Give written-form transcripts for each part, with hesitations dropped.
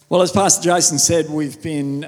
Well, as Pastor Jason said, we've been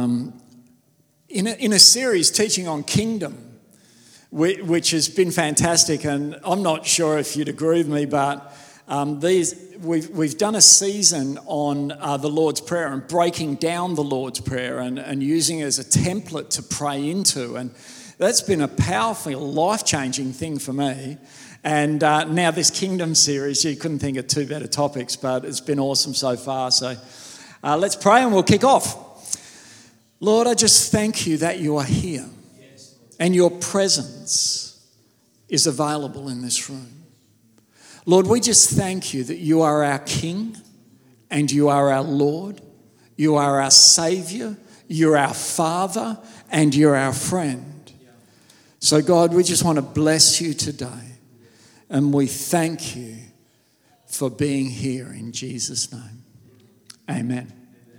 in a series teaching on kingdom, which has been fantastic. And I'm not sure if you'd agree with me, but we've done a season on the Lord's Prayer and breaking down the Lord's Prayer and using it as a template to pray into. And that's been a powerful, life-changing thing for me. And now this kingdom series, you couldn't think of two better topics, but it's been awesome so far. So let's pray and we'll kick off. Lord, I just thank you that you are here and your presence is available in this room. Lord, we just thank you that you are our King and you are our Lord. You are our Saviour, you're our Father, and you're our friend. So God, we just want to bless you today. And we thank you for being here in Jesus' name. Amen.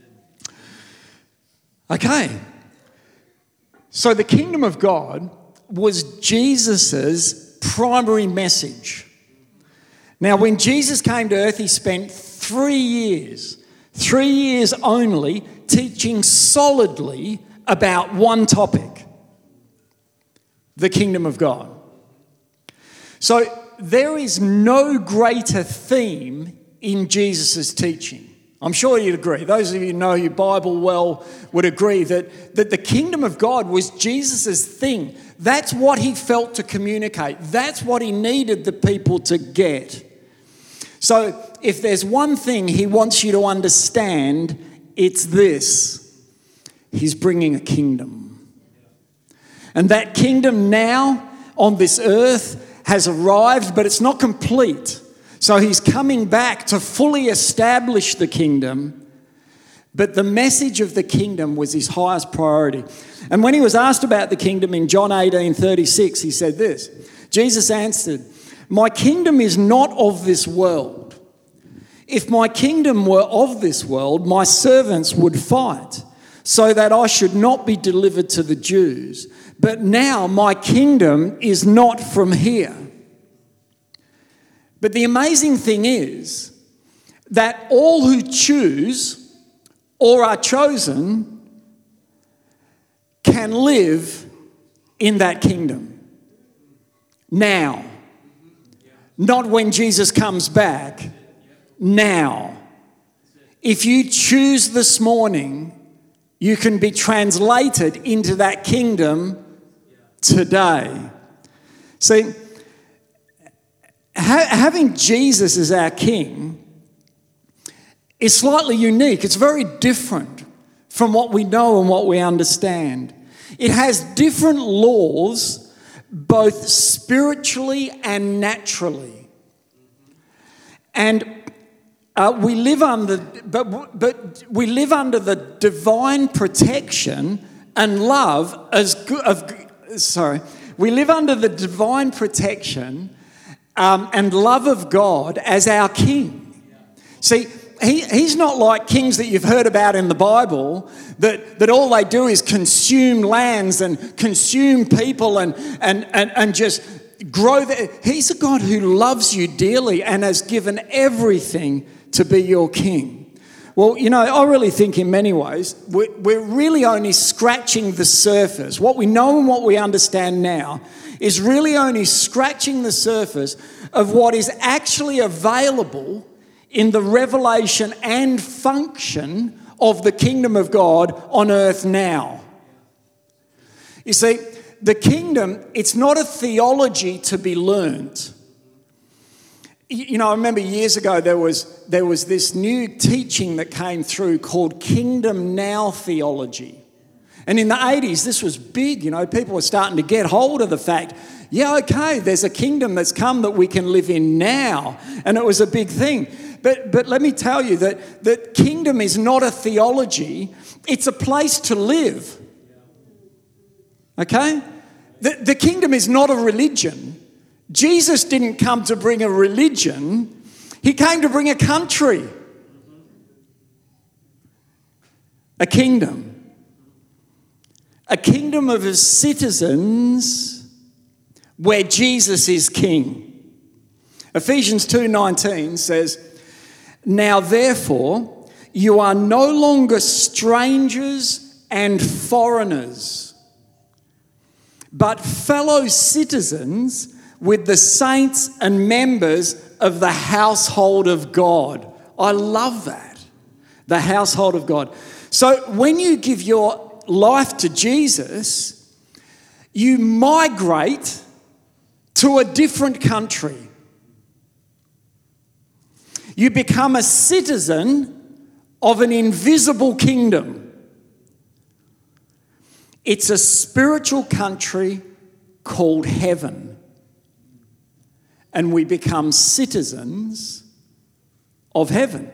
Okay. So the kingdom of God was Jesus's primary message. Now, when Jesus came to earth, he spent 3 years only, teaching solidly about one topic, the kingdom of God. So there is no greater theme in Jesus' teaching. I'm sure you'd agree. Those of you who know your Bible well would agree that the kingdom of God was Jesus' thing. That's what he felt to communicate. That's what he needed the people to get. So if there's one thing he wants you to understand, it's this. He's bringing a kingdom. And that kingdom now on this earth has arrived, but it's not complete. So he's coming back to fully establish the kingdom, but the message of the kingdom was his highest priority. And when he was asked about the kingdom in John 18:36, he said this, Jesus answered, "My kingdom is not of this world. If my kingdom were of this world, my servants would fight, so that I should not be delivered to the Jews. But now my kingdom is not from here." But the amazing thing is that all who choose or are chosen can live in that kingdom now. Not when Jesus comes back, now. If you choose this morning, you can be translated into that kingdom today. See, having Jesus as our King is slightly unique. It's very different from what we know and what we understand. It has different laws, both spiritually and naturally. And we live under the divine protection and love we live under the divine protection and love of God as our King. See, he's not like kings that you've heard about in the Bible that all they do is consume lands and consume people and just grow. He's a God who loves you dearly and has given everything to be your King. Well, you know, I really think in many ways we're really only scratching the surface. What we know and what we understand now is really only scratching the surface of what is actually available in the revelation and function of the kingdom of God on earth now. You see, the kingdom, it's not a theology to be learnt. You know, I remember years ago there was this new teaching that came through called Kingdom Now theology. And in the 80s, this was big. You know, people were starting to get hold of the fact, yeah, okay, there's a kingdom that's come that we can live in now. And it was a big thing. But let me tell you that kingdom is not a theology. It's a place to live. Okay? The kingdom is not a religion. Jesus didn't come to bring a religion. He came to bring a country. A kingdom. A kingdom of his citizens where Jesus is king. Ephesians 2:19 says, "Now therefore, you are no longer strangers and foreigners, but fellow citizens with the saints and members of the household of God. I love that. The household of God. So when you give your life to Jesus, you migrate to a different country. You become a citizen of an invisible kingdom. It's a spiritual country called heaven. And we become citizens of heaven.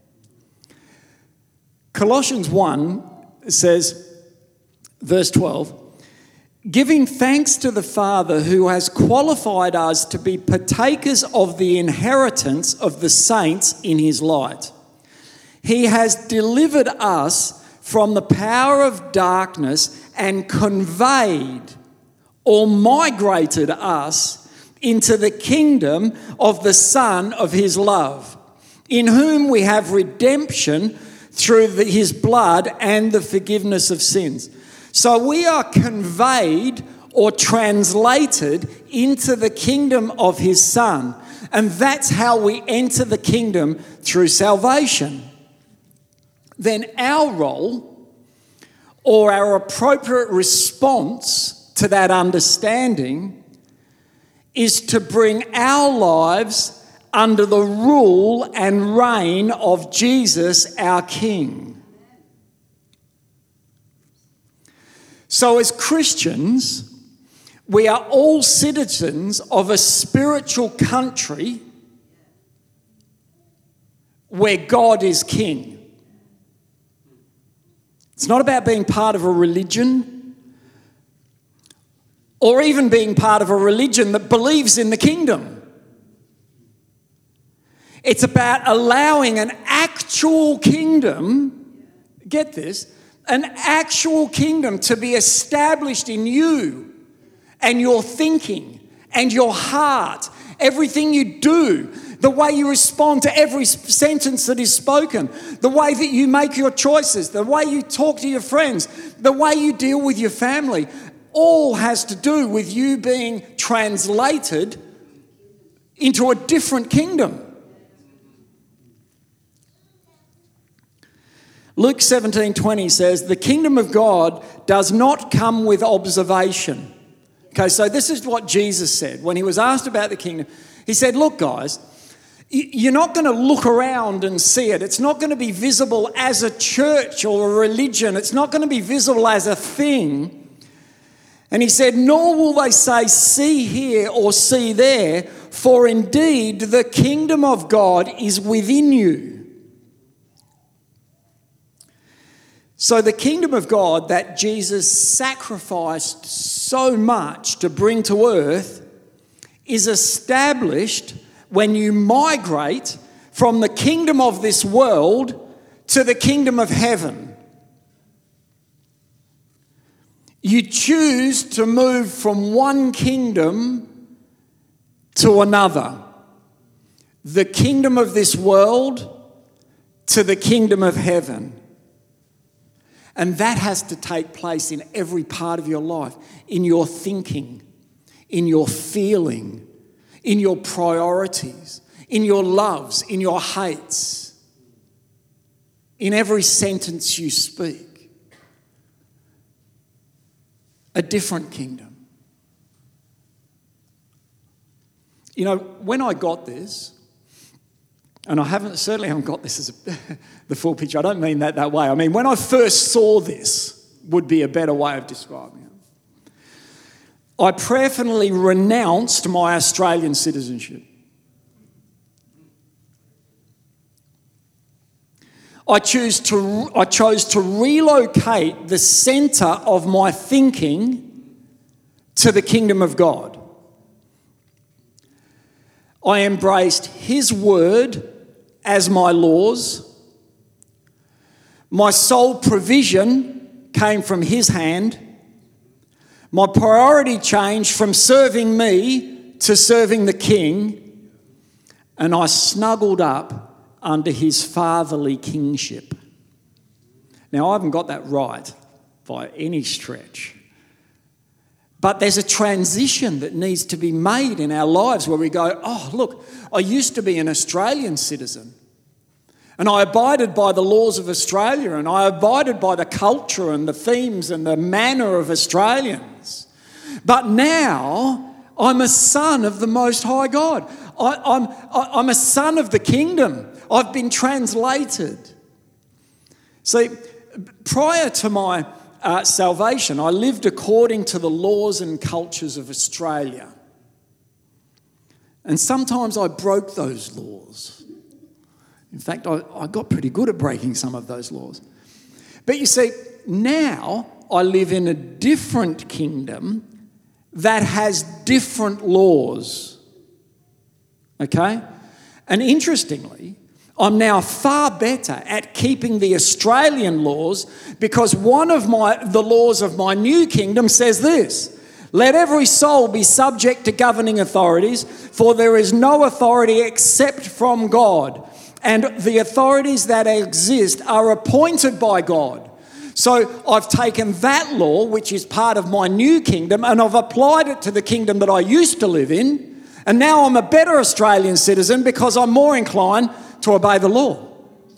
Colossians 1 says, verse 12, giving thanks to the Father who has qualified us to be partakers of the inheritance of the saints in his light. He has delivered us from the power of darkness and conveyed or migrated us into the kingdom of the Son of his love, in whom we have redemption through his blood and the forgiveness of sins. So we are conveyed or translated into the kingdom of his Son. And that's how we enter the kingdom, through salvation. Then our role, or our appropriate response to that understanding, is to bring our lives under the rule and reign of Jesus, our King. So as Christians, we are all citizens of a spiritual country where God is King. It's not about being part of a religion or even being part of a religion that believes in the kingdom. It's about allowing an actual kingdom, get this, an actual kingdom to be established in you and your thinking and your heart, everything you do, the way you respond to every sentence that is spoken, the way that you make your choices, the way you talk to your friends, the way you deal with your family, all has to do with you being translated into a different kingdom. Luke 17:20 says, the kingdom of God does not come with observation. Okay, so this is what Jesus said when he was asked about the kingdom. He said, look, guys, you're not going to look around and see it. It's not going to be visible as a church or a religion. It's not going to be visible as a thing. And he said, nor will they say, see here or see there, for indeed the kingdom of God is within you. So the kingdom of God that Jesus sacrificed so much to bring to earth is established when you migrate from the kingdom of this world to the kingdom of heaven. You choose to move from one kingdom to another. The kingdom of this world to the kingdom of heaven. And that has to take place in every part of your life, in your thinking, in your feeling, in your priorities, in your loves, in your hates, in every sentence you speak. A different kingdom. You know, when I got this, and I certainly haven't got this as the full picture. I don't mean that way. I mean, when I first saw this, would be a better way of describing it. I prayerfully renounced my Australian citizenship. I chose to relocate the centre of my thinking to the kingdom of God. I embraced his word as my laws. My sole provision came from his hand. My priority changed from serving me to serving the King. And I snuggled up under his fatherly kingship. Now, I haven't got that right by any stretch. But there's a transition that needs to be made in our lives where we go, oh, look, I used to be an Australian citizen and I abided by the laws of Australia and I abided by the culture and the themes and the manner of Australians. But now I'm a son of the Most High God. I'm a son of the kingdom. I've been translated. See, prior to my salvation, I lived according to the laws and cultures of Australia. And sometimes I broke those laws. In fact, I got pretty good at breaking some of those laws. But you see, now I live in a different kingdom that has different laws. Okay? And interestingly, I'm now far better at keeping the Australian laws because one of the laws of my new kingdom says this: let every soul be subject to governing authorities, for there is no authority except from God, and the authorities that exist are appointed by God. So I've taken that law, which is part of my new kingdom, and I've applied it to the kingdom that I used to live in, and now I'm a better Australian citizen because I'm more inclined to obey the law.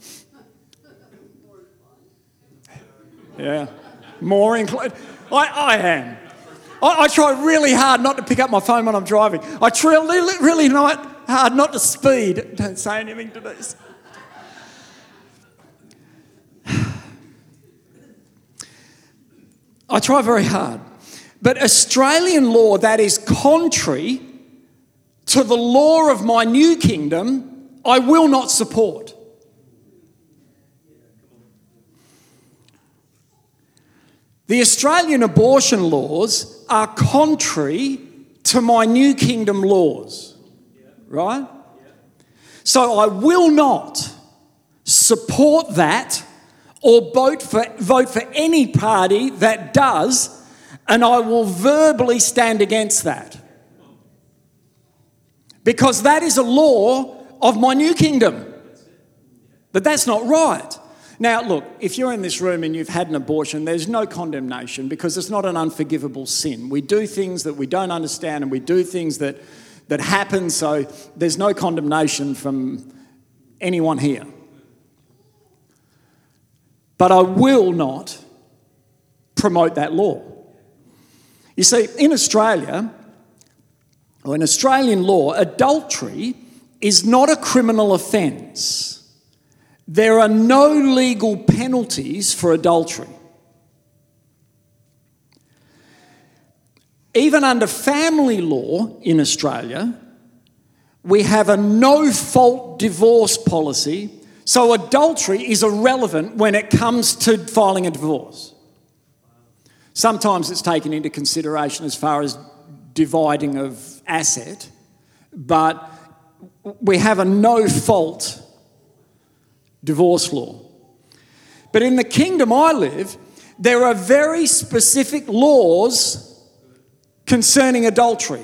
Yeah, more inclined. I am. I try really hard not to pick up my phone when I'm driving. I try really hard not to speed. Don't say anything to this. I try very hard. But Australian law that is contrary to the law of my new kingdom, I will not support. The Australian abortion laws are contrary to my new kingdom laws, right? So I will not support that or vote for any party that does, and I will verbally stand against that. Because that is a law of my new kingdom. But that's not right. Now, look, if you're in this room and you've had an abortion, there's no condemnation because it's not an unforgivable sin. We do things that we don't understand and we do things that happen, so there's no condemnation from anyone here. But I will not promote that law. You see, in Australia, or in Australian law, adultery is not a criminal offence. There are no legal penalties for adultery. Even under family law in Australia, we have a no-fault divorce policy, so adultery is irrelevant when it comes to filing a divorce. Sometimes it's taken into consideration as far as dividing of asset, but we have a no-fault divorce law. But in the kingdom I live, there are very specific laws concerning adultery.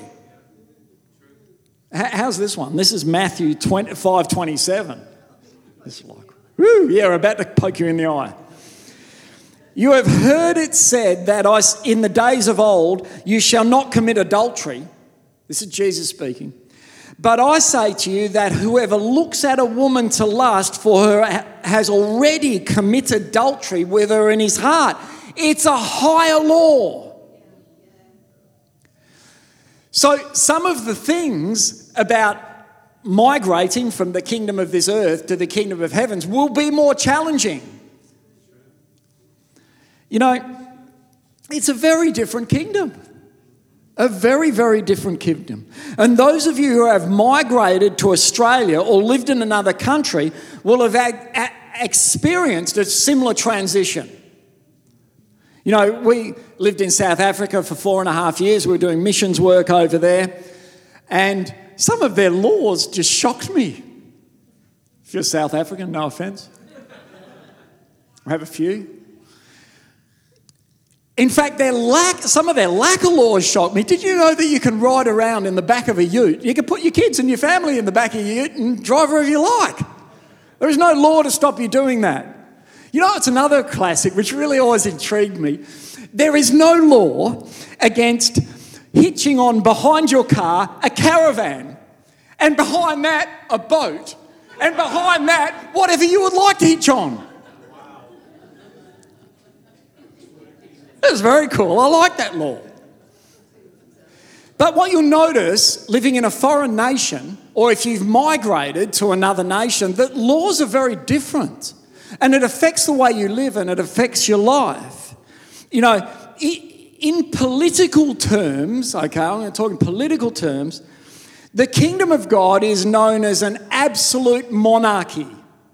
How's this one? This is Matthew 5:27. It's like, woo, yeah, we're about to poke you in the eye. You have heard it said that in the days of old, you shall not commit adultery. This is Jesus speaking. But I say to you that whoever looks at a woman to lust for her has already committed adultery with her in his heart. It's a higher law. So some of the things about migrating from the kingdom of this earth to the kingdom of heavens will be more challenging. You know, it's a very different kingdom. A very, very different kingdom. And those of you who have migrated to Australia or lived in another country will have experienced a similar transition. You know, we lived in South Africa for 4.5 years. We were doing missions work over there. And some of their laws just shocked me. If you're South African, no offence. I have a few. In fact, some of their lack of laws shocked me. Did you know that you can ride around in the back of a ute? You can put your kids and your family in the back of your ute and drive wherever you like. There is no law to stop you doing that. You know, it's another classic which really always intrigued me. There is no law against hitching on behind your car a caravan, and behind that a boat, and behind that whatever you would like to hitch on. That's very cool. I like that law. But what you'll notice living in a foreign nation, or if you've migrated to another nation, that laws are very different. And it affects the way you live and it affects your life. You know, in political terms, okay, I'm going to talk in political terms, the kingdom of God is known as an absolute monarchy,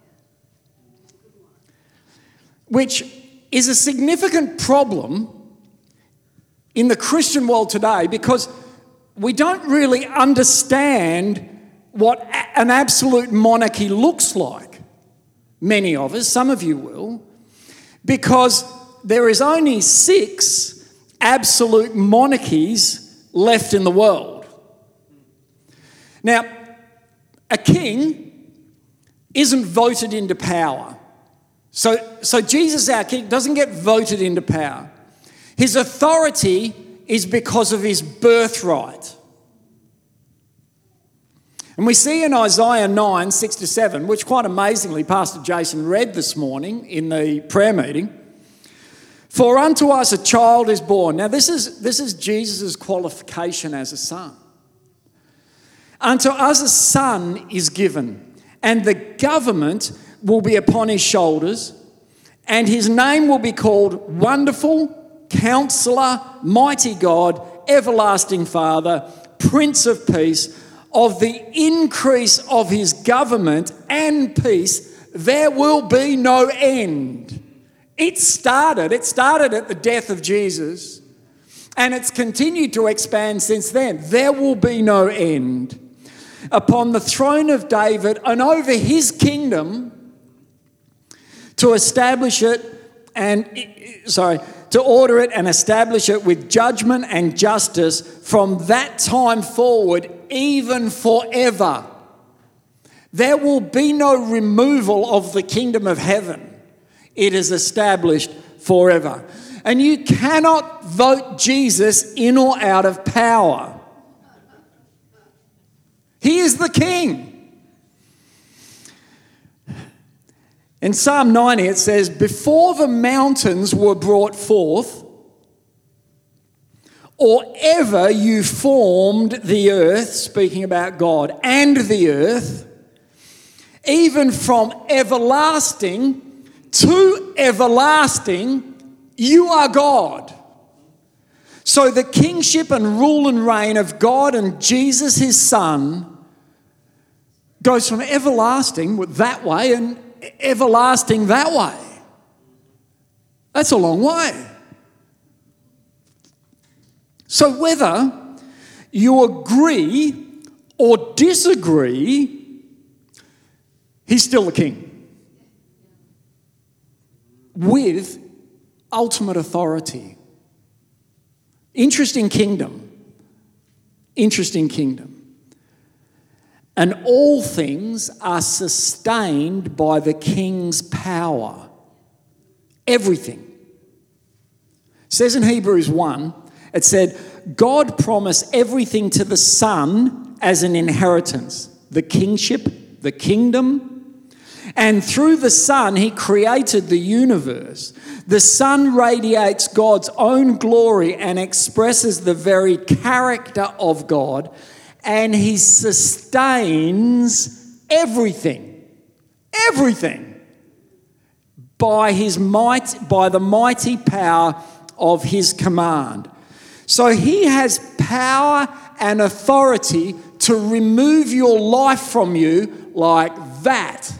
which is a significant problem in the Christian world today because we don't really understand what an absolute monarchy looks like. Many of us, some of you will, because there is only 6 absolute monarchies left in the world. Now, a king isn't voted into power. So Jesus, our king, doesn't get voted into power. His authority is because of his birthright. And we see in Isaiah 9, 6-7, which quite amazingly Pastor Jason read this morning in the prayer meeting, "For unto us a child is born." Now this is Jesus' qualification as a son. "Unto us a son is given, and the government will be upon his shoulders, and his name will be called Wonderful, Counselor, Mighty God, Everlasting Father, Prince of Peace. Of the increase of his government and peace, there will be no end." It started at the death of Jesus, and it's continued to expand since then. There will be no end. "Upon the throne of David and over his kingdom, to establish it to order it and establish it with judgment and justice from that time forward, even forever." There will be no removal of the kingdom of heaven. It is established forever. And you cannot vote Jesus in or out of power. He is the king. In Psalm 90 it says, "Before the mountains were brought forth, or ever you formed the earth," speaking about God, "and the earth, even from everlasting to everlasting, you are God." So the kingship and rule and reign of God and Jesus his son goes from everlasting that way and everlasting that way. That's a long way. So whether you agree or disagree, he's still the king with ultimate authority. Interesting kingdom. Interesting kingdom. And all things are sustained by the king's power. Everything. It says in Hebrews 1, it said, God promised everything to the Son as an inheritance. The kingship, the kingdom. And through the Son, he created the universe. The Son radiates God's own glory and expresses the very character of God. And he sustains everything by his might, by the mighty power of his command. So he has power and authority to remove your life from you like that.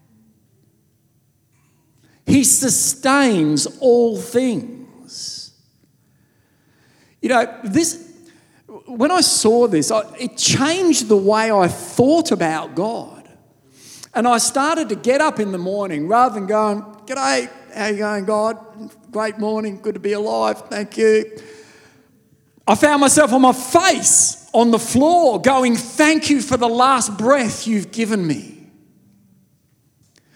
He sustains all things. You know, when I saw this, it changed the way I thought about God. And I started to get up in the morning rather than going, "G'day, how you going, God? Great morning, good to be alive, thank you." I found myself on my face on the floor going, "Thank you for the last breath you've given me."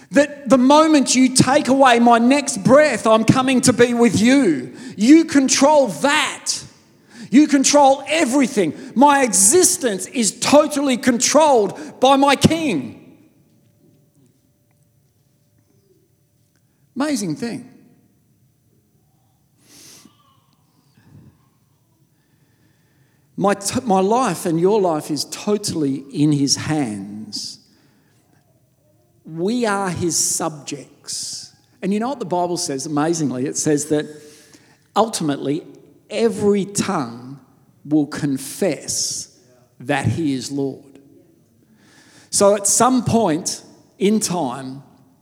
That the moment you take away my next breath, I'm coming to be with you. You control that. You control everything. My existence is totally controlled by my King. Amazing thing. My life and your life is totally in his hands. We are his subjects. And you know what the Bible says, amazingly? It says that ultimately every tongue will confess that he is Lord. So at some point in time,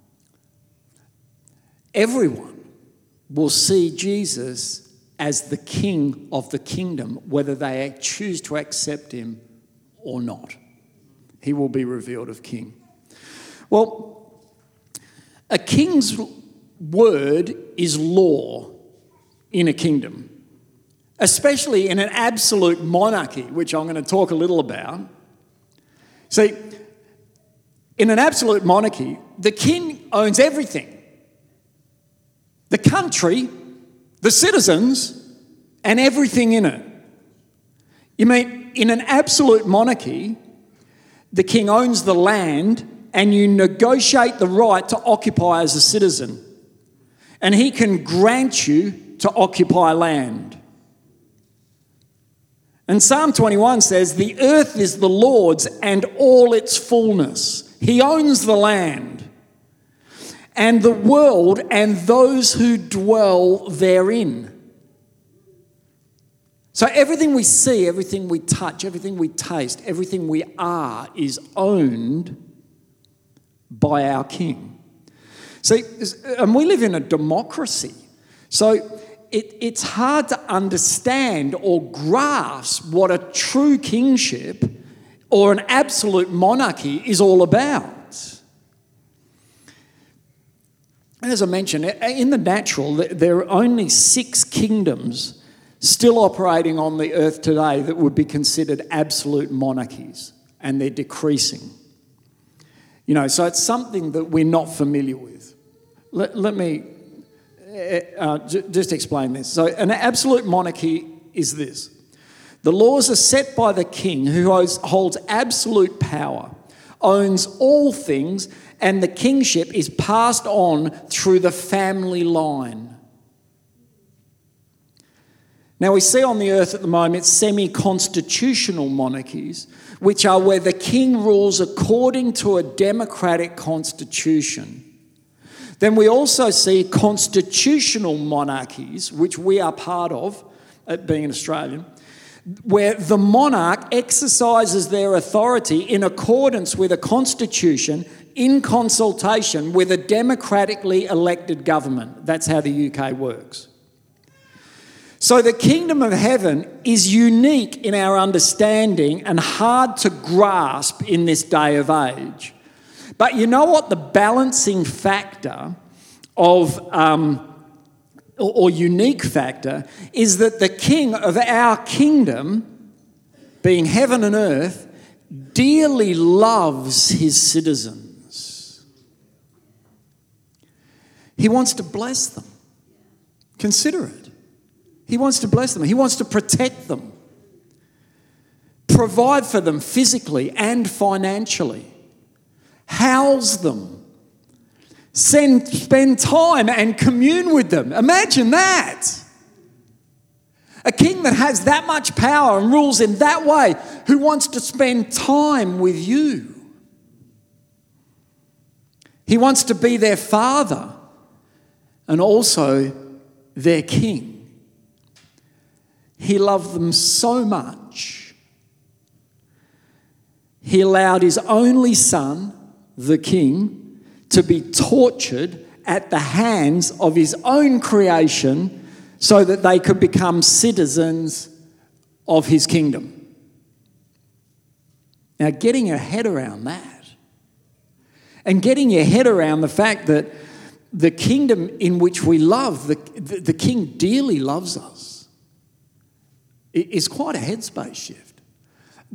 everyone will see Jesus as the King of the kingdom, whether they choose to accept him or not. He will be revealed as King. Well, a king's word is law in a kingdom, especially in an absolute monarchy, which I'm going to talk a little about. See, in an absolute monarchy, the king owns everything. The country, the citizens, and everything in it. You mean, in an absolute monarchy, the king owns the land and you negotiate the right to occupy as a citizen. And he can grant you to occupy land. And Psalm 21 says, the earth is the Lord's and all its fullness. He owns the land and the world and those who dwell therein. So everything we see, everything we touch, everything we taste, everything we are is owned by our King. See, and we live in a democracy. So it's hard to understand or grasp what a true kingship or an absolute monarchy is all about. And as I mentioned, in the natural, there are only 6 kingdoms still operating on the earth today that would be considered absolute monarchies, and they're decreasing. You know, so it's something that we're not familiar with. Let me just explain this. So an absolute monarchy is this. The laws are set by the king who holds absolute power, owns all things, and the kingship is passed on through the family line. Now we see on the earth at the moment semi-constitutional monarchies, which are where the king rules according to a democratic constitution. Then we also see constitutional monarchies, which we are part of, being an Australian, where the monarch exercises their authority in accordance with a constitution in consultation with a democratically elected government. That's how the UK works. So the kingdom of heaven is unique in our understanding and hard to grasp in this day of age. But you know what the balancing factor of, or unique factor, is that the king of our kingdom, being heaven and earth, dearly loves his citizens. He wants to bless them. Consider it. He wants to bless them. He wants to protect them, provide for them physically and financially, house them, spend time and commune with them. Imagine that. A king that has that much power and rules in that way, who wants to spend time with you. He wants to be their father and also their king. He loved them so much, he allowed his only son, the king, to be tortured at the hands of his own creation so that they could become citizens of his kingdom. Now, getting your head around that, and getting your head around the fact that the kingdom in which we love, the king dearly loves us, is quite a headspace shift.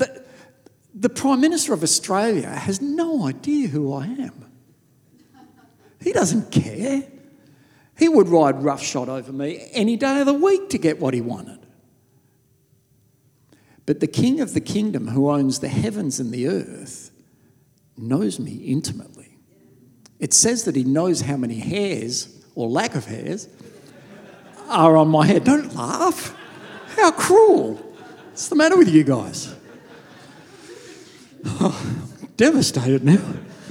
The Prime Minister of Australia has no idea who I am. He doesn't care. He would ride roughshod over me any day of the week to get what he wanted. But the King of the kingdom, who owns the heavens and the earth, knows me intimately. It says that he knows how many hairs, or lack of hairs, are on my head. Don't laugh. How cruel. What's the matter with you guys? Oh, I'm devastated now.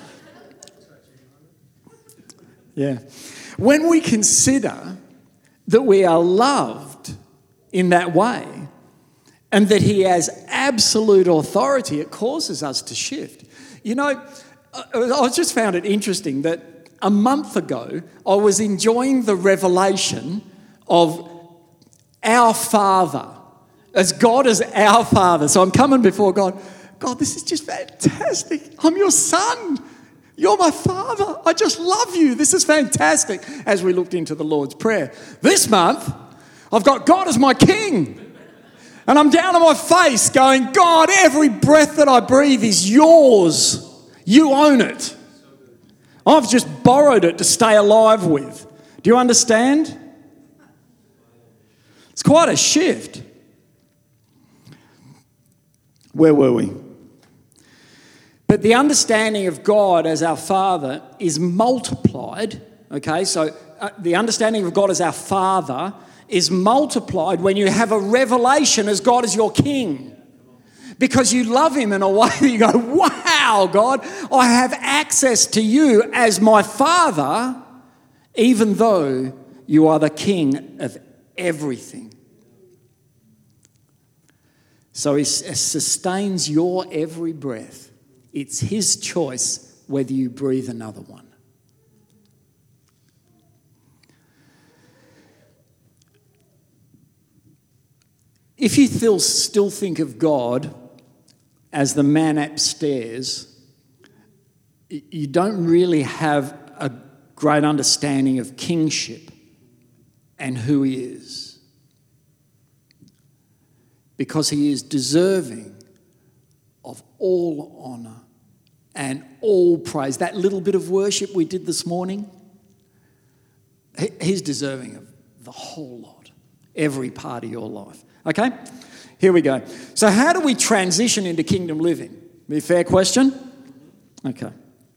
Yeah. When we consider that we are loved in that way and that he has absolute authority, it causes us to shift. You know, I just found it interesting that a month ago I was enjoying the revelation of our Father, as God is our Father. So I'm coming before God. God, this is just fantastic. I'm your son. You're my Father. I just love you. This is fantastic. As we looked into the Lord's Prayer. This month, I've got God as my King. And I'm down on my face going, God, every breath that I breathe is yours. You own it. I've just borrowed it to stay alive with. Do you understand? It's quite a shift. Where were we? But the understanding of God as our Father is multiplied, okay? So the understanding of God as our Father is multiplied when you have a revelation as God as your King. Because you love him in a way that you go, wow, God, I have access to you as my Father, even though you are the King of everything. So he sustains your every breath. It's his choice whether you breathe another one. If you still think of God as the man upstairs, you don't really have a great understanding of kingship and who he is. Because he is deserving of all honour and all praise. That little bit of worship we did this morning, he's deserving of the whole lot, every part of your life. Okay, here we go. So how do we transition into kingdom living? Be a fair question? Okay.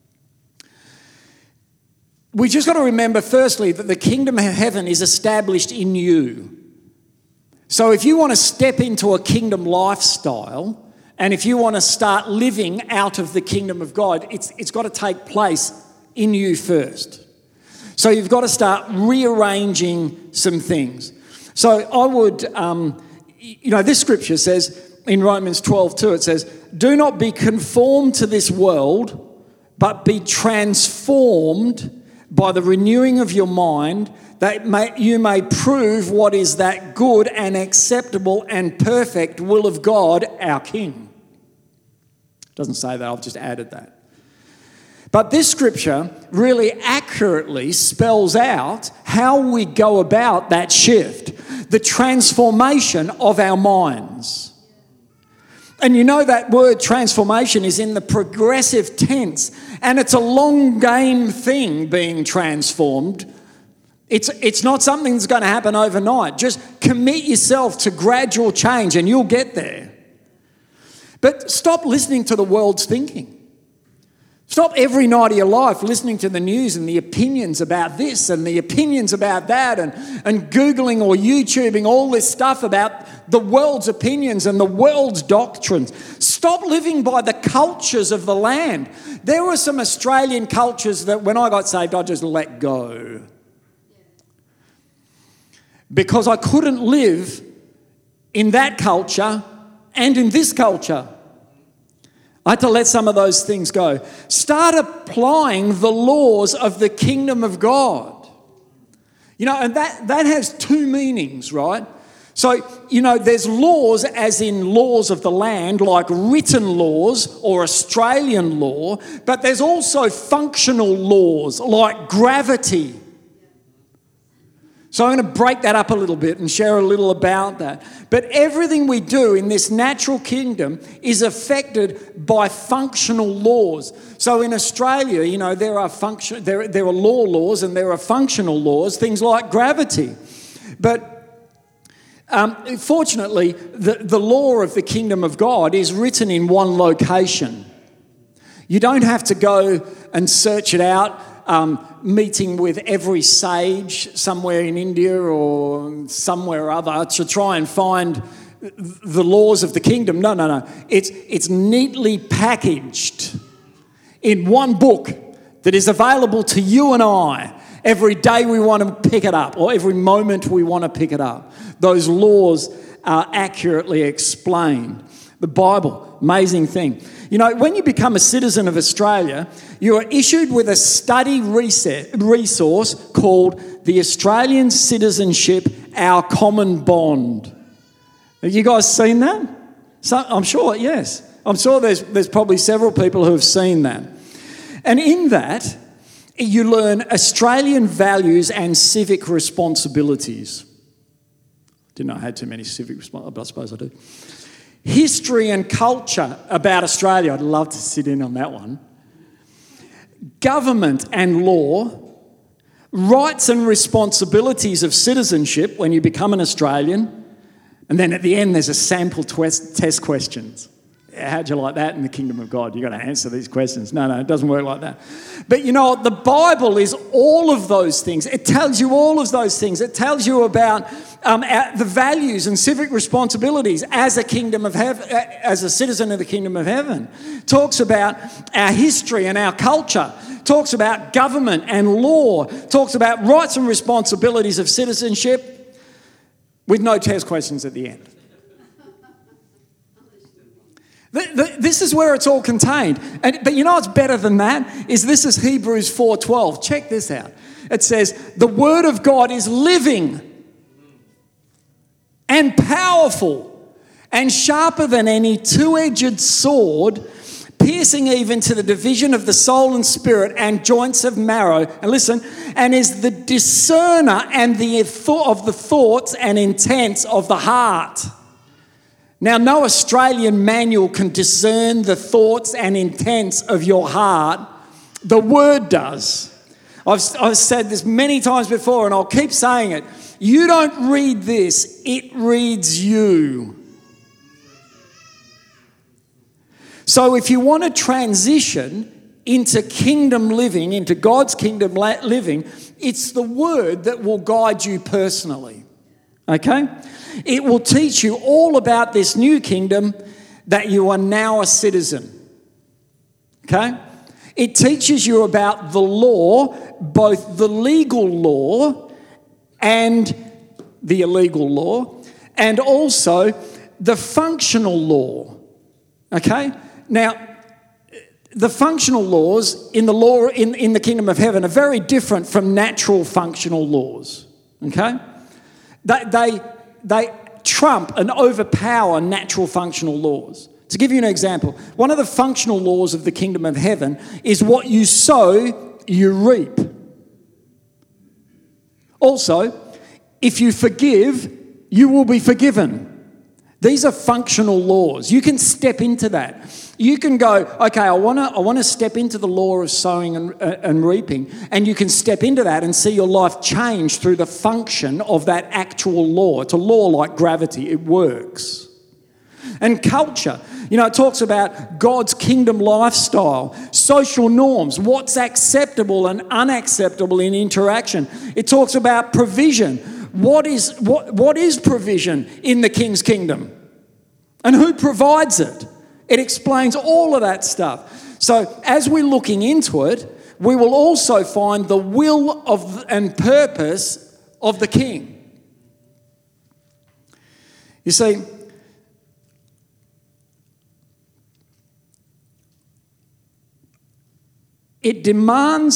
We just got to remember firstly that the kingdom of heaven is established in you. So if you want to step into a kingdom lifestyle and if you want to start living out of the kingdom of God, it's got to take place in you first. So you've got to start rearranging some things. So I would, this scripture says in Romans 12:2, it says, do not be conformed to this world, but be transformed by the renewing of your mind, that you may prove what is that good and acceptable and perfect will of God, our King. It doesn't say that, I've just added that. But this scripture really accurately spells out how we go about that shift, the transformation of our minds. And you know that word transformation is in the progressive tense, and it's a long game thing being transformed. It's not something that's going to happen overnight. Just commit yourself to gradual change and you'll get there. But stop listening to the world's thinking. Stop every night of your life listening to the news and the opinions about this and the opinions about that and Googling or YouTubing all this stuff about the world's opinions and the world's doctrines. Stop living by the cultures of the land. There were some Australian cultures that when I got saved, I just let go. Because I couldn't live in that culture and in this culture. I had to let some of those things go. Start applying the laws of the kingdom of God. You know, and that has two meanings, right? So, you know, there's laws as in laws of the land, like written laws or Australian law, but there's also functional laws like gravity. So I'm going to break that up a little bit and share a little about that. But everything we do in this natural kingdom is affected by functional laws. So in Australia, you know, there are laws and there are functional laws, things like gravity. But fortunately, the law of the kingdom of God is written in one location. You don't have to go and search it out, meeting with every sage somewhere in India or somewhere other to try and find the laws of the kingdom. No. It's neatly packaged in one book that is available to you and I every day we want to pick it up, or every moment we want to pick it up. Those laws are accurately explained. The Bible, amazing thing. You know, when you become a citizen of Australia, you are issued with a study resource called the Australian Citizenship, Our Common Bond. Have you guys seen that? I'm sure, yes. I'm sure there's probably several people who have seen that. And in that, you learn Australian values and civic responsibilities. Didn't know I had too many civic responsibilities, but I suppose I do. History and culture about Australia. I'd love to sit in on that one. Government and law. Rights and responsibilities of citizenship when you become an Australian. And then at the end, there's a sample test questions. How'd you like that in the kingdom of God? You've got to answer these questions. No, it doesn't work like that. But you know, the Bible is all of those things. It tells you all of those things. It tells you about the values and civic responsibilities as a kingdom of heaven, as a citizen of the kingdom of heaven. Talks about our history and our culture. Talks about government and law. Talks about rights and responsibilities of citizenship with no test questions at the end. This is where it's all contained. But you know what's better than that? This is Hebrews 4:12. Check this out. It says, the word of God is living and powerful and sharper than any two-edged sword, piercing even to the division of the soul and spirit and joints of marrow. And listen, and is the discerner and of the thoughts and intents of the heart. Now, no Australian manual can discern the thoughts and intents of your heart. The Word does. I've said this many times before, and I'll keep saying it. You don't read this, it reads you. So if you want to transition into kingdom living, into God's kingdom living, it's the Word that will guide you personally. Okay? It will teach you all about this new kingdom that you are now a citizen. Okay? It teaches you about the law, both the legal law and the illegal law, and also the functional law. Okay? Now, the functional laws in the law in the kingdom of heaven are very different from natural functional laws. Okay? They trump and overpower natural functional laws. To give you an example, one of the functional laws of the kingdom of heaven is what you sow, you reap. Also, if you forgive, you will be forgiven. These are functional laws. You can step into that. You can go, okay, I want to step into the law of sowing and reaping, and you can step into that and see your life change through the function of that actual law. It's a law like gravity. It works. And culture, you know, it talks about God's kingdom lifestyle, social norms, what's acceptable and unacceptable in interaction. It talks about provision. What is provision in the King's kingdom? And who provides it? It explains all of that stuff. So as we're looking into it, we will also find the will and purpose of the King. You see, it demands,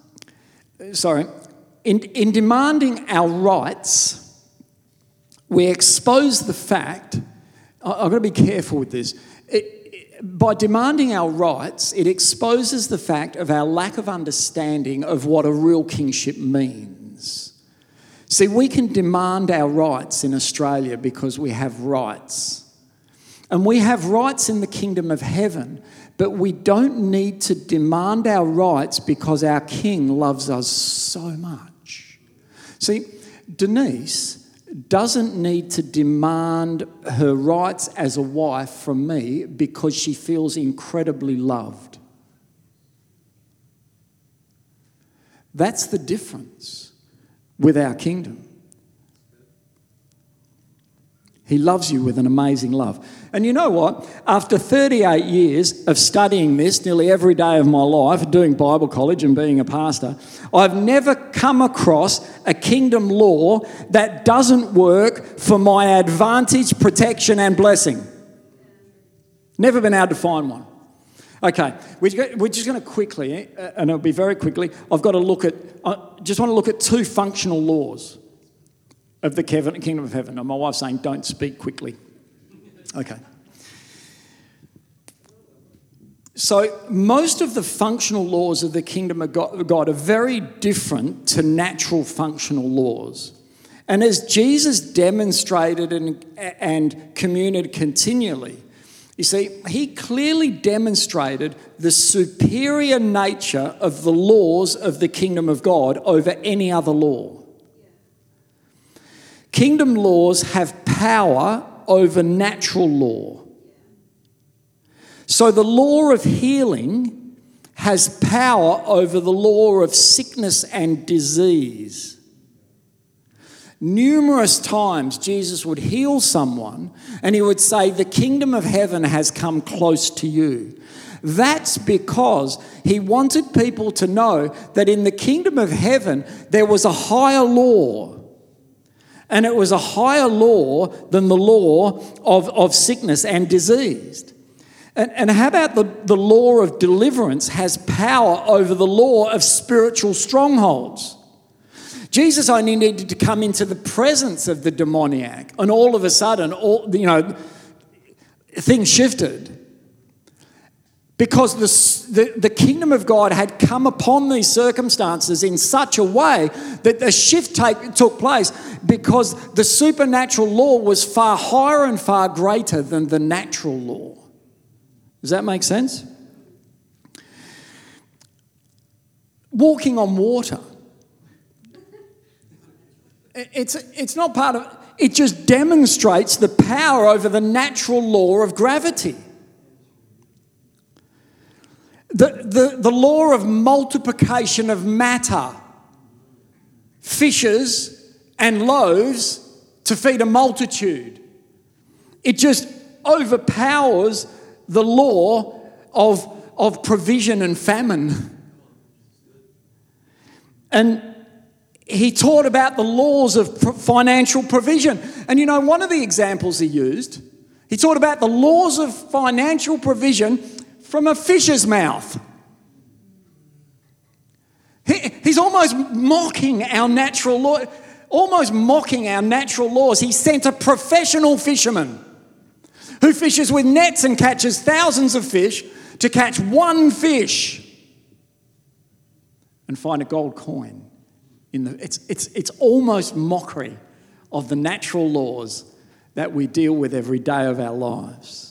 in demanding our rights, we expose the fact, I've got to be careful with this, by demanding our rights, it exposes the fact of our lack of understanding of what a real kingship means. See, we can demand our rights in Australia because we have rights. And we have rights in the kingdom of heaven, but we don't need to demand our rights because our King loves us so much. See, Denise doesn't need to demand her rights as a wife from me because she feels incredibly loved. That's the difference with our kingdom. He loves you with an amazing love. And you know what? After 38 years of studying this nearly every day of my life, doing Bible college and being a pastor, I've never come across a kingdom law that doesn't work for my advantage, protection and blessing. Never been able to find one. Okay, we're just going to quickly, and it'll be very quickly, I've got to look at, I just want to look at two functional laws of the kingdom of heaven. And my wife's saying, don't speak quickly. Okay. So most of the functional laws of the kingdom of God are very different to natural functional laws. And as Jesus demonstrated and communicated continually, you see, he clearly demonstrated the superior nature of the laws of the kingdom of God over any other law. Kingdom laws have power over natural law. So the law of healing has power over the law of sickness and disease. Numerous times Jesus would heal someone and he would say, the kingdom of heaven has come close to you. That's because he wanted people to know that in the kingdom of heaven there was a higher law. And it was a higher law than the law of sickness and disease. And how about the law of deliverance has power over the law of spiritual strongholds? Jesus only needed to come into the presence of the demoniac, and all of a sudden, things shifted. Because the kingdom of God had come upon these circumstances in such a way that the shift took place because the supernatural law was far higher and far greater than the natural law. Does that make sense? Walking on water. It's not part of... It just demonstrates the power over the natural law of gravity. The law of multiplication of matter, fishes and loaves to feed a multitude. It just overpowers the law of provision and famine. And he taught about the laws of financial provision. And you know, one of the examples he used, he taught about the laws of financial provision from a fish's mouth. He's almost mocking our natural law, laws. He sent a professional fisherman who fishes with nets and catches thousands of fish to catch one fish and find a gold coin. It's almost mockery of the natural laws that we deal with every day of our lives.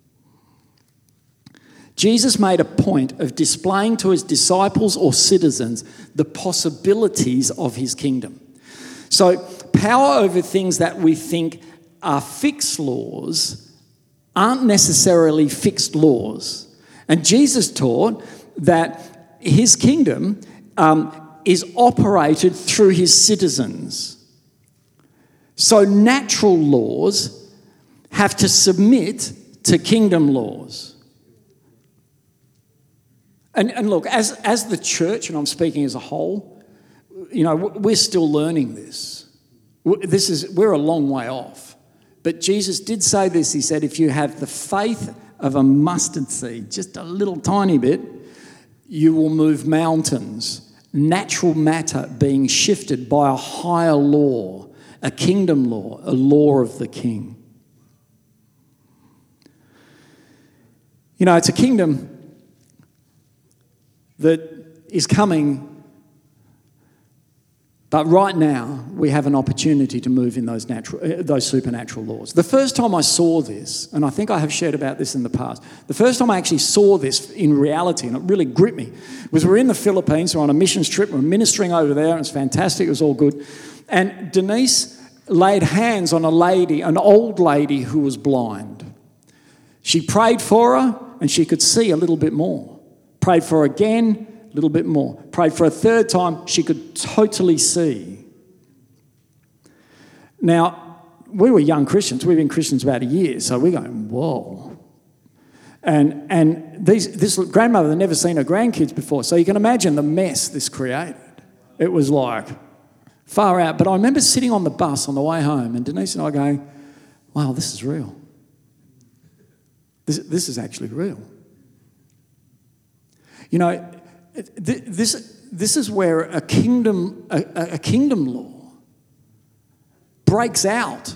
Jesus made a point of displaying to his disciples or citizens the possibilities of his kingdom. So power over things that we think are fixed laws aren't necessarily fixed laws. And Jesus taught that his kingdom is operated through his citizens. So natural laws have to submit to kingdom laws. And look, as the church, and I'm speaking as a whole, you know, we're still learning this. We're a long way off. But Jesus did say this. He said, if you have the faith of a mustard seed, just a little tiny bit, you will move mountains. Natural matter being shifted by a higher law, a kingdom law, a law of the king. You know, it's a kingdom that is coming But right now, we have an opportunity to move in those supernatural laws. The first time I saw this, and I think I have shared about this in the past, the first time I actually saw this in reality, and it really gripped me, was we're in the Philippines, we're on a missions trip, we're ministering over there, and it's fantastic, it was all good. And Denise laid hands on a lady, an old lady who was blind. She prayed for her, and she could see a little bit more. Prayed for her again, a little bit more. Prayed for a third time, she could totally see. Now, we were young Christians. We've been Christians about a year, so we're going, whoa. And this grandmother had never seen her grandkids before, so you can imagine the mess this created. It was like far out. But I remember sitting on the bus on the way home, and Denise and I going, wow, this is real. This is actually real. You know, this is where a kingdom law breaks out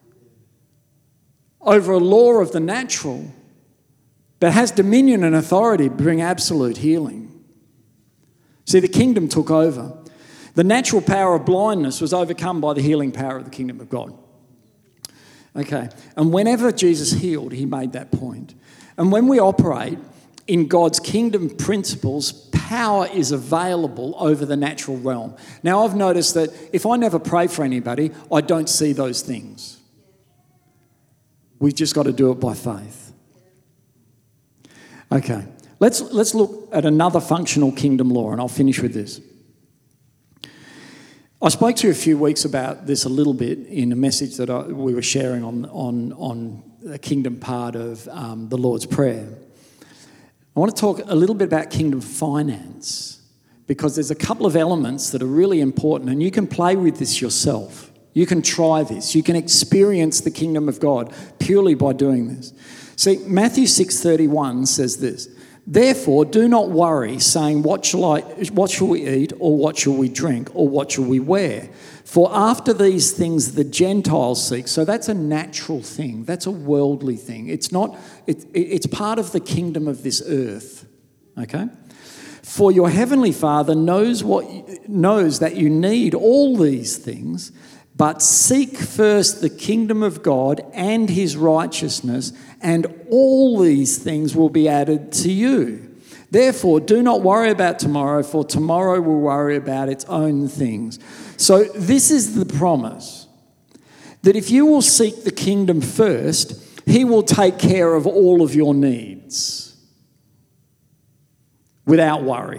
over a law of the natural that has dominion and authority to bring absolute healing. See, the kingdom took over. The natural power of blindness was overcome by the healing power of the kingdom of God. Okay, and whenever Jesus healed, he made that point. And when we operate in God's kingdom principles, power is available over the natural realm. Now, I've noticed that if I never pray for anybody, I don't see those things. We've just got to do it by faith. Okay, let's look at another functional kingdom law, and I'll finish with this. I spoke to you a few weeks about this a little bit in a message that we were sharing on the kingdom part of the Lord's Prayer. I want to talk a little bit about kingdom finance, because there's a couple of elements that are really important, and you can play with this yourself. You can try this. You can experience the kingdom of God purely by doing this. See, Matthew 6:31 says this: "Therefore, do not worry, saying, what shall we eat, or what shall we drink, or what shall we wear? For after these things the Gentiles seek." So that's a natural thing. That's a worldly thing. It's not. It's part of the kingdom of this earth. Okay. For your heavenly Father knows that you need all these things, but seek first the kingdom of God and his righteousness, and all these things will be added to you. Therefore, do not worry about tomorrow, for tomorrow will worry about its own things. So this is the promise, that if you will seek the kingdom first, he will take care of all of your needs without worry.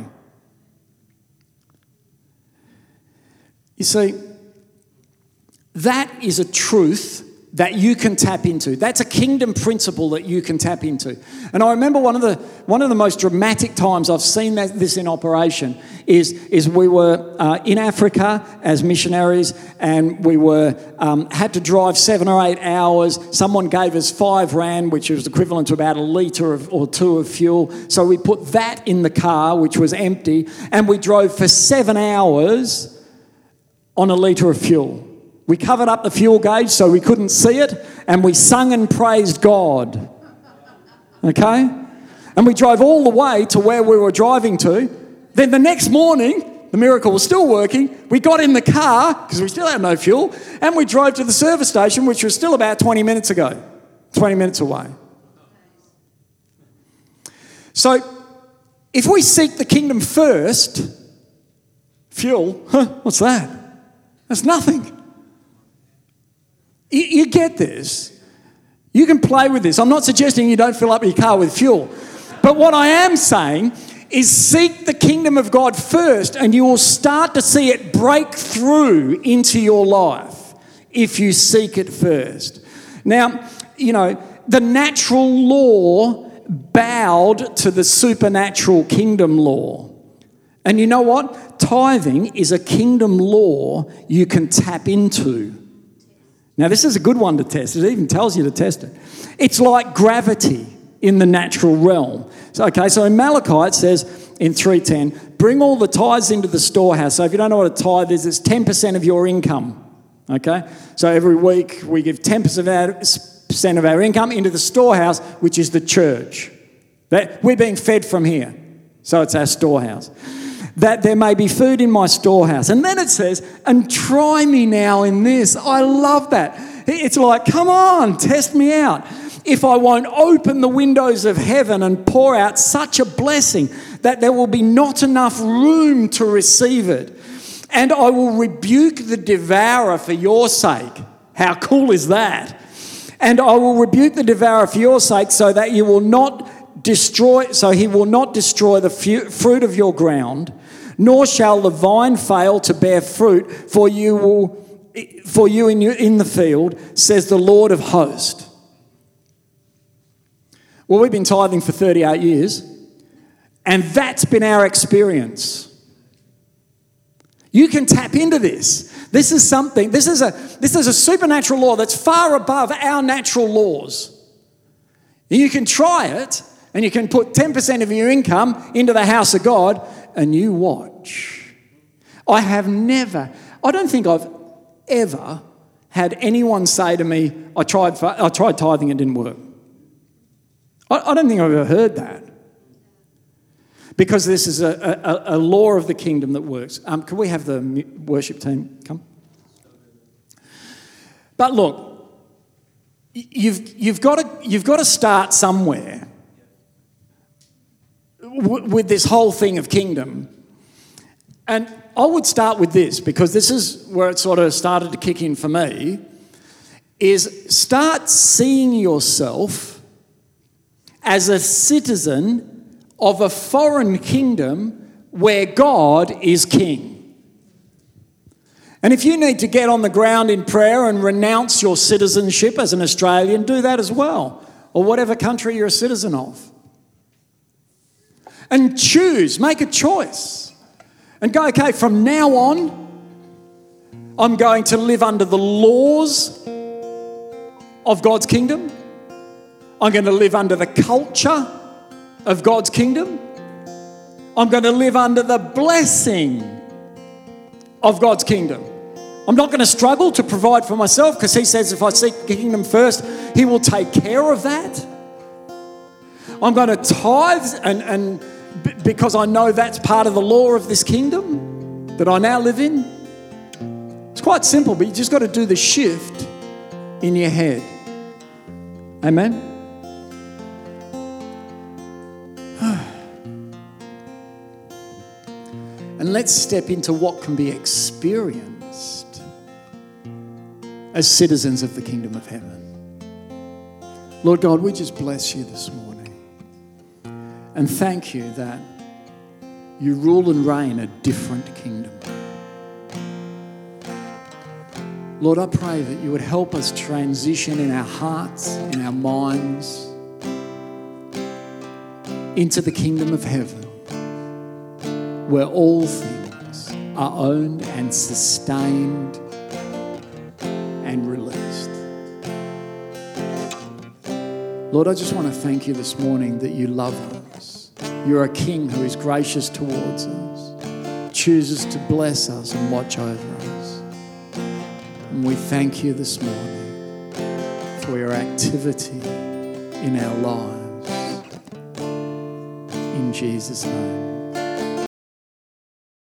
You see, that is a truth that you can tap into. That's a kingdom principle that you can tap into. And I remember one of the most dramatic times I've seen this in operation is we were in Africa as missionaries, and we had to drive 7 or 8 hours. Someone gave us 5 rand, which was equivalent to about a litre or 2 of fuel. So we put that in the car, which was empty, and we drove for 7 hours on a litre of fuel. We covered up the fuel gauge so we couldn't see it, and we sung and praised God. Okay? And we drove all the way to where we were driving to. Then the next morning, the miracle was still working. We got in the car, because we still had no fuel, and we drove to the service station, which was still about 20 minutes away. So, if we seek the kingdom first, fuel, what's that? That's nothing. You get this. You can play with this. I'm not suggesting you don't fill up your car with fuel. But what I am saying is seek the kingdom of God first, and you will start to see it break through into your life if you seek it first. Now, you know, the natural law bowed to the supernatural kingdom law. And you know what? Tithing is a kingdom law you can tap into. Now, this is a good one to test. It even tells you to test it. It's like gravity in the natural realm. So in Malachi it says in 3:10, bring all the tithes into the storehouse. So if you don't know what a tithe is, it's 10% of your income. Okay? So every week we give 10% of our income into the storehouse, which is the church. We're being fed from here. So it's our storehouse. that there may be food in my storehouse. And then it says, and try me now in this. I love that. It's like, come on, test me out. If I won't open the windows of heaven and pour out such a blessing that there will be not enough room to receive it. And I will rebuke the devourer for your sake. How cool is that? And I will rebuke the devourer for your sake so that he will not destroy the fruit of your ground, nor shall the vine fail to bear fruit for you in the field, says the Lord of hosts. Well, we've been tithing for 38 years, and that's been our experience. You can tap into this. This is a supernatural law that's far above our natural laws. You can try it, and you can put 10% of your income into the house of God, and you watch. I don't think I've ever had anyone say to me, I tried tithing, it didn't work. I don't think I've ever heard that. Because this is a law of the kingdom that works. Can we have the worship team come? But look, you've got to start somewhere with this whole thing of kingdom. And I would start with this, because this is where it sort of started to kick in for me, is start seeing yourself as a citizen of a foreign kingdom where God is king. And if you need to get on the ground in prayer and renounce your citizenship as an Australian, do that as well, or whatever country you're a citizen of. And choose, make a choice. And go, okay, from now on, I'm going to live under the laws of God's kingdom. I'm going to live under the culture of God's kingdom. I'm going to live under the blessing of God's kingdom. I'm not going to struggle to provide for myself, because he says if I seek the kingdom first, he will take care of that. I'm going to tithe and because I know that's part of the law of this kingdom that I now live in. It's quite simple, but you just got to do the shift in your head. Amen? And let's step into what can be experienced as citizens of the kingdom of heaven. Lord God, we just bless you this morning. And thank you that you rule and reign a different kingdom. Lord, I pray that you would help us transition in our hearts, in our minds, into the kingdom of heaven, where all things are owned and sustained and released. Lord, I just want to thank you this morning that you love us. You're a king who is gracious towards us, chooses to bless us and watch over us. And we thank you this morning for your activity in our lives. In Jesus' name.